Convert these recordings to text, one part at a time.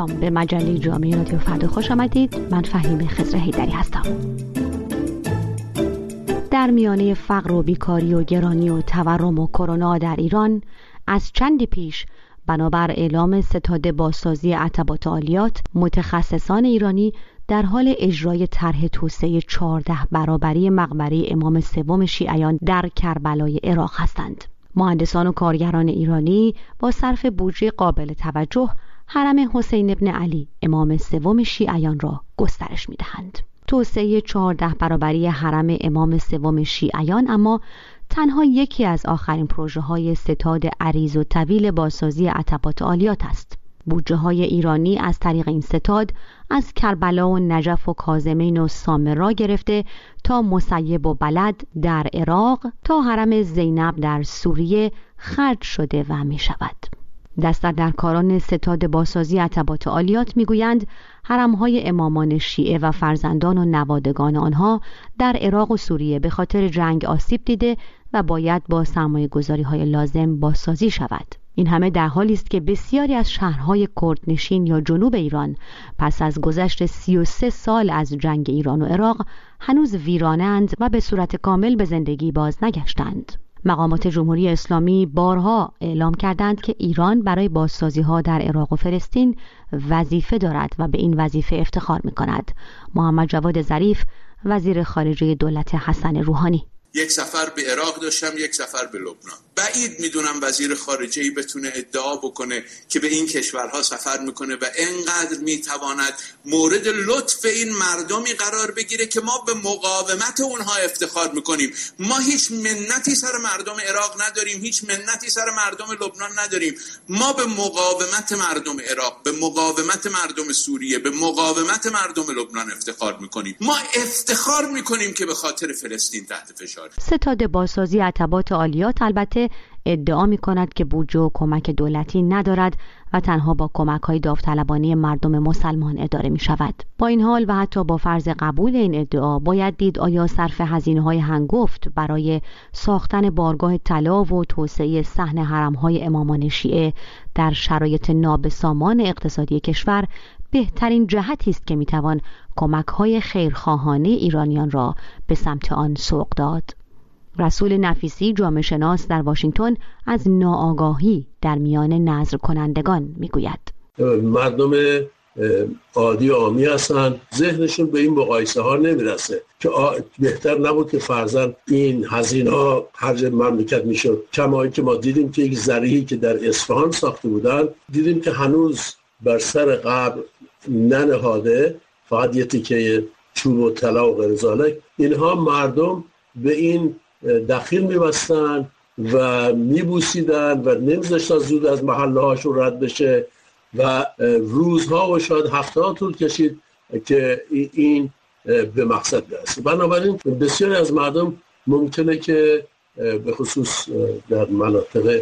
سلام، به مجله جامعه رادیو فردا خوش آمدید. من فهیم خضر حیدری هستم. در میانه فقر و بیکاری و گرانی و تورم و کرونا در ایران، از چندی پیش بنابر اعلام ستاد بازسازی عتبات عالیات، متخصصان ایرانی در حال اجرای طرح توسعه 14 برابری مقبره امام سوم شیعیان در کربلای عراق هستند. مهندسان و کارگران ایرانی با صرف بودجه قابل توجه حرم حسین ابن علی امام سوم شیعیان را گسترش می‌دهند. توسعه 14 برابری حرم امام سوم شیعیان اما تنها یکی از آخرین پروژه‌های ستاد عریض و طویل بازسازی عتبات عالیات است. بودجه‌های ایرانی از طریق این ستاد از کربلا و نجف و کاظمین و سامرا گرفته تا مصیب و بلد در عراق تا حرم زینب در سوریه خرج شده و می شود. دست‌درکاران ستاد بازسازی عتبات عالیات میگویند حرم‌های امامان شیعه و فرزندان و نوادگان آنها در عراق و سوریه به خاطر جنگ آسیب دیده و باید با سرمایه‌گذاری‌های لازم بازسازی شود. این همه در حالی است که بسیاری از شهرهای کردنشین یا جنوب ایران پس از گذشت 33 سال از جنگ ایران و عراق هنوز ویرانند و به صورت کامل به زندگی باز نگشتند. مقامات جمهوری اسلامی بارها اعلام کردند که ایران برای بازسازی‌ها در عراق و فلسطین وظیفه دارد و به این وظیفه افتخار می‌کند. محمد جواد ظریف، وزیر خارجه دولت حسن روحانی: یک سفر به عراق داشتم، یک سفر به لبنان. بعید میدونم وزیر خارجه‌ای بتونه ادعا بکنه که به این کشورها سفر میکنه و انقدر میتواند مورد لطف این مردمی قرار بگیره که ما به مقاومت اونها افتخار میکنیم. ما هیچ منتی سر مردم عراق نداریم، هیچ منتی سر مردم لبنان نداریم. ما به مقاومت مردم عراق، به مقاومت مردم سوریه، به مقاومت مردم لبنان افتخار میکنیم. ما افتخار میکنیم که به خاطر فلسطین تحت فشار. ستاد بازسازی عتبات عالیات البته ادعا می کند که بودجه و کمک دولتی ندارد و تنها با کمک‌های داوطلبانه مردم مسلمان اداره می شود. با این حال و حتی با فرض قبول این ادعا باید دید آیا صرف هزینه‌های هنگفت برای ساختن بارگاه طلا و توسعه صحن حرم‌های امامان شیعه در شرایط نابسامان اقتصادی کشور بهترین جهتی است که میتوان کمک‌های خیرخواهانه ایرانیان را به سمت آن سوق داد. رسول نفیسی، جامعه شناس در واشنگتن، از ناآگاهی در میان نظر کنندگان میگوید: مردم عادی عامی هستن، ذهنشون به این مقایسه ها نمیرسه که بهتر نبود که فرضاً این هزینه ها خرج مملکت میشد. کما اینکه ما دیدیم که یک ذریحی که در اصفهان ساخته بودن، دیدیم که هنوز بر سر قبر ننهاده، فقط یه تیکه چوب و طلا و غیر ذالک. اینها مردم به این دخیل میبستن و میبوسیدن و نمیذاشتن زود از محله هاشون رد بشه و روزها و شاید هفته‌ها طول کشید که این به مقصد برسه. بنابراین بسیاری از مردم ممکنه که به خصوص در مناطق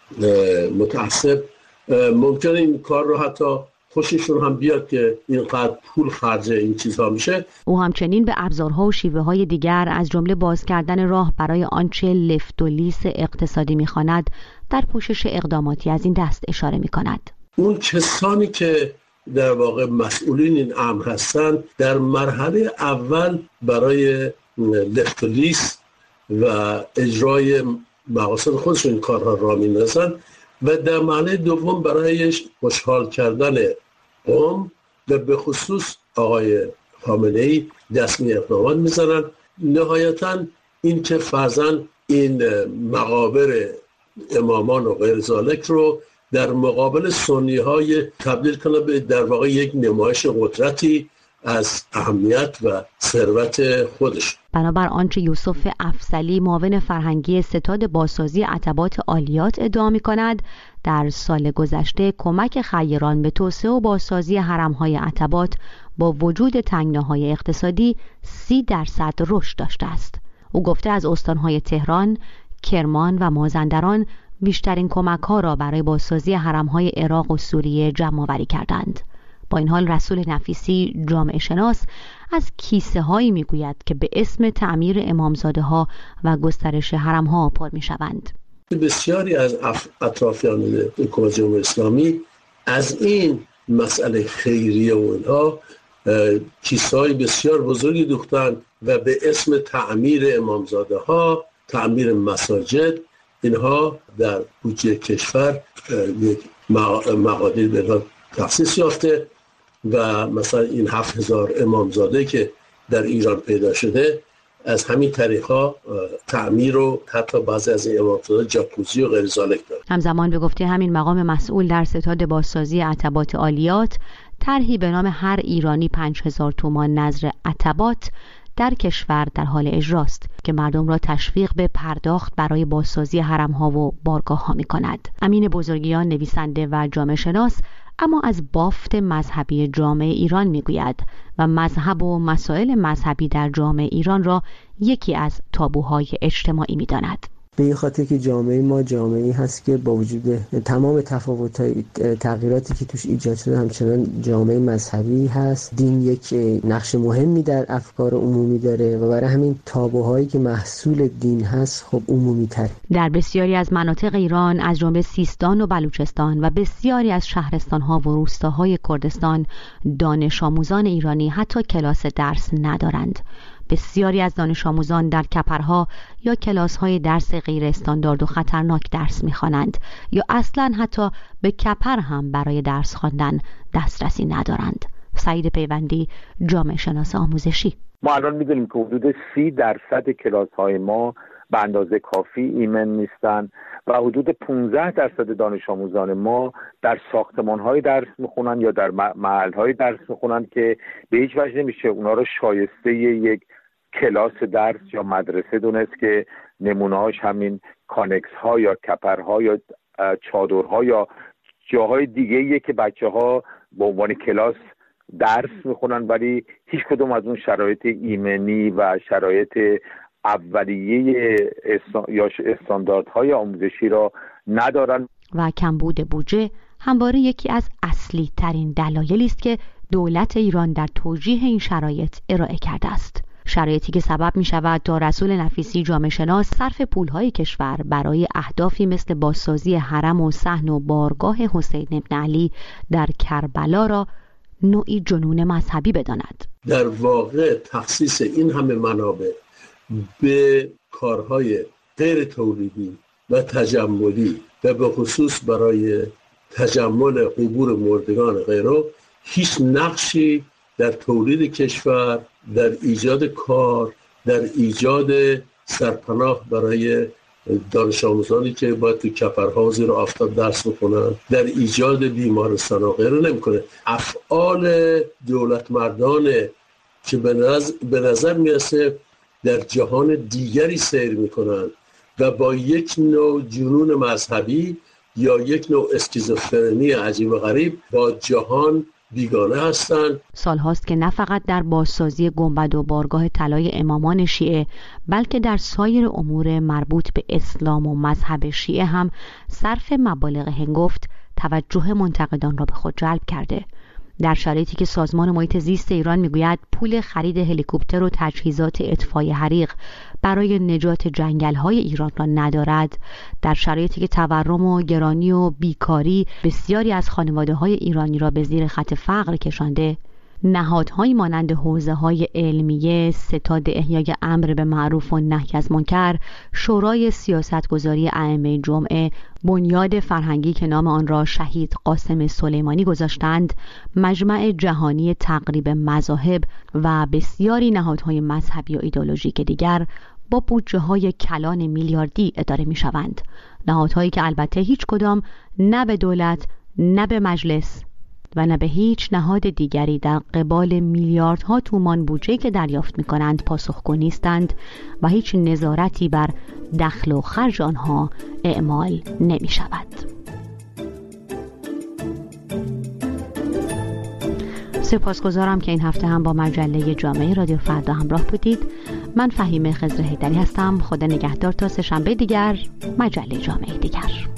متعصب ممکنه این کار رو حتی خوششون هم بیاد که اینقدر پول خرج این چیزها میشه. او همچنین به ابزارها و شیوه‌های دیگر از جمله باز کردن راه برای آنچه لفت و لیس اقتصادی می‌خواند در پوشش اقداماتی از این دست اشاره می‌کند. اون کسانی که در واقع مسئولین این امر هستند در مرحله اول برای لفت و لیس و اجرای مقاصد خودشون این کارها را می‌اندازند و در مرحله دوم برای خوشحال کردن قوم و به خصوص آقای خامنه‌ای دستمی اقدامات میزنن. نهایتاً این که فرضاً این مقابر امامان و غیر ذالک رو در مقابل سنی های تبدیل کنه به در واقع یک نمایش قدرتی از اهمیت و ثروت خودش. بنابر آنچه یوسف افضلی، معاون فرهنگی ستاد بازسازی عتبات عالیات ادعا می‌کند، در سال گذشته کمک خیران به توسعه و بازسازی حرم‌های عتبات با وجود تنگناهای اقتصادی 30% رشد داشته است. او گفته از استان‌های تهران، کرمان و مازندران بیشترین کمک‌ها را برای بازسازی حرم‌های عراق و سوریه جمع‌آوری کردند. با این حال رسول نفیسی، جامعه شناس، از کیسه هایی میگوید که به اسم تعمیر امامزاده ها و گسترش حرم ها پر می شوند. بسیاری از اطرافیان حکومت جمهوری اسلامی از این مسئله خیریه و اینها کیسه‌های بسیار بزرگی دوختن و به اسم تعمیر امامزاده ها، تعمیر مساجد، اینها در بودجه کشور یک مقادیر به اینها تخصیص یافته و مثلا این 7000 امامزاده که در ایران پیدا شده از همین طریقا تعمیر و حتی بعضی از این امامزاده جاکوزی و غیر ذالک داره. همزمان به گفته همین مقام مسئول در ستاد بازسازی عتبات عالیات، طرحی به نام هر ایرانی 5000 تومان نذر عتبات در کشور در حال اجراست که مردم را تشویق به پرداخت برای بازسازی حرم‌ها و بارگاه‌ها می‌کند. امین بزرگیان نویسنده و جامعه شناس اما از بافت مذهبی جامعه ایران میگوید و مذهب و مسائل مذهبی در جامعه ایران را یکی از تابوهای اجتماعی می‌داند. به این خاطر که جامعه ما جامعه‌ای هست که با وجود تمام تفاوت‌های تغییراتی که توش ایجاد شده همچنان جامعه مذهبی هست. دین یک نقش مهمی در افکار عمومی داره و برای همین تابوهایی که محصول دین هست خب عمومی‌تر. در بسیاری از مناطق ایران از جمله سیستان و بلوچستان و بسیاری از شهرستان‌ها و روستاهای کردستان دانش آموزان ایرانی حتی کلاس درس ندارند. بسیاری از دانش آموزان در کپرها یا کلاس‌های درس غیر استاندارد و خطرناک درس می‌خوانند یا اصلاً حتی به کپر هم برای درس خواندن دسترسی ندارند. سعید پیوندی، جامعه شناس آموزشی: ما الان می‌دونیم که حدود 30% کلاس‌های ما به اندازه کافی ایمن نیستن و حدود 15% دانش آموزان ما در ساختمان‌های درس می‌خونن یا در محل‌های درس می‌خونن که به هیچ وجه نمیشه اونا رو شایسته یک کلاس درس یا مدرسه دونست که نمونه‌هاش همین کانکس ها یا کپرها یا چادرها یا جاهای دیگه‌ایه که بچه‌ها به عنوان کلاس درس میخونن ولی هیچ کدوم از اون شرایط ایمنی و شرایط اولیه یا استانداردهای آموزشی را ندارن. و کمبود بودجه همواره یکی از اصلی ترین دلایلی است که دولت ایران در توجیه این شرایط ارائه کرده است. شرایطی که سبب می شود تا رسول نفیسی جامعه شناس صرف پولهای کشور برای اهدافی مثل بازسازی حرم و صحن و بارگاه حسین ابن علی در کربلا را نوعی جنون مذهبی بداند. در واقع تخصیص این همه منابع به کارهای غیر تولیدی و تجملی و به خصوص برای تجمل قبور مردگان غیره هیچ نقشی در تولید کشور، در ایجاد کار، در ایجاد سرپناه برای دانش آموزانی که باید تو کپرها زیر آفتاب درس بکنن، در ایجاد بیمارستان و غیره نمیکنه. افعال دولت مردانه که به نظر میرسه در جهان دیگری سیر میکنن و با یک نوع جنون مذهبی یا یک نوع اسکیزوفرنی عجیب و غریب با جهان بیگانه هستند. سال هاست که نه فقط در بازسازی گنبد و بارگاه طلای امامان شیعه بلکه در سایر امور مربوط به اسلام و مذهب شیعه هم صرف مبالغ هنگفت توجه منتقدان را به خود جلب کرده. در شرایطی که سازمان محیط زیست ایران میگوید پول خرید هلیکوپتر و تجهیزات اطفای حریق برای نجات جنگل‌های ایران را ندارد، در شرایطی که تورم و گرانی و بیکاری بسیاری از خانواده‌های ایرانی را به زیر خط فقر کشانده، نهادهایی مانند حوزه‌های علمیه، ستاد احیای امر به معروف و نهی از منکر، شورای سیاستگذاری ائمه جمعه، بنیاد فرهنگی که نام آن را شهید قاسم سلیمانی گذاشتند، مجمع جهانی تقریب مذاهب و بسیاری نهادهای مذهبی و ایدئولوژیک دیگر با بودجه‌های کلان میلیاردی اداره می‌شوند. نهادهایی که البته هیچ کدام نه به دولت، نه به مجلس و نه به هیچ نهاد دیگری در قبال میلیاردها تومان بودجه که دریافت می‌کنند پاسخگو نیستند و هیچ نظارتی بر دخل و خرج آنها اعمال نمی‌شود. سپاسگزارم که این هفته هم با مجله جامعه رادیو فردا همراه بودید. من فهیمه خضر حیدری هستم. خدا نگهدار تا سه‌شنبه دیگر، مجله جامعه دیگر.